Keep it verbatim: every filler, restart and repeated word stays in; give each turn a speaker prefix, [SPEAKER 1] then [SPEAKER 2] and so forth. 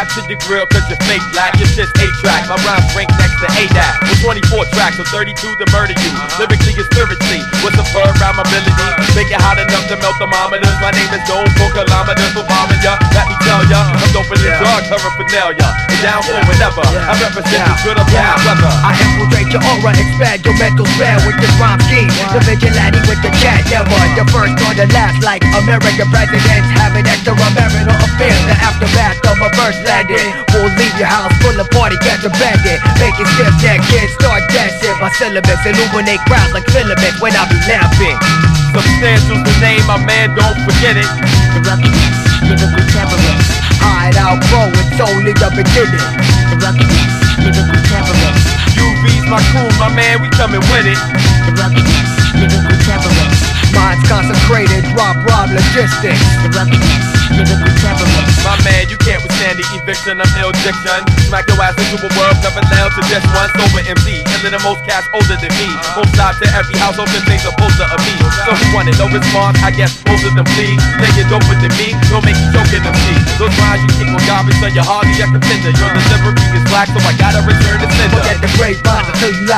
[SPEAKER 1] Strap to your grill cause you're fake black. Your shit's A-track, my rhymes rank next to A D A C. With twenty-four tracks, so thirty-two to murder you. Lyrically and spiritually, with some verb rhyme ability. Make it hot enough to melt thermometers. My name is known for kilometers for bombing ya. Let me tell ya, I'm doping the drugs, paraphernalia. And down for whatever, I represent the good or bad weather.
[SPEAKER 2] I infiltrate your aura, expand your mental span with this rhyme scheme. The vigilante with the cat, never the first or the last. Like American presidents having extra marital affairs. The aftermath of a first landing will leave your house full of party cats abandoned. Make it stiff neck kids start dancing. My syllabus illuminate crowds like filaments when I be laughing.
[SPEAKER 1] Substantial's the name, my man, don't forget it.
[SPEAKER 3] The ruggedness, lyrical terrorist.
[SPEAKER 2] Hide out, bro, it's only the beginning.
[SPEAKER 3] The ruggedness, lyrical terrorist.
[SPEAKER 1] U V's my crew, my man, we coming with it.
[SPEAKER 3] The ruggedness, lyrical terrorist.
[SPEAKER 2] Minds concentrated, drop, rob, logistics.
[SPEAKER 3] The ruggedness, lyrical terrorist.
[SPEAKER 1] My man, you can't withstand the eviction of ill diction. Smack your ass into a world never nailed to just one sober M C. And then the most cats older than me. Both sides to every household contains a poster of me. So who wanted no response? I guess most of them plead. Say you're doper than me, don't make you choking them see. Those rhymes you kick on garbage, so you're hardly a contender. Your delivery is black, so I gotta return the sender.
[SPEAKER 2] Forget the great lines until you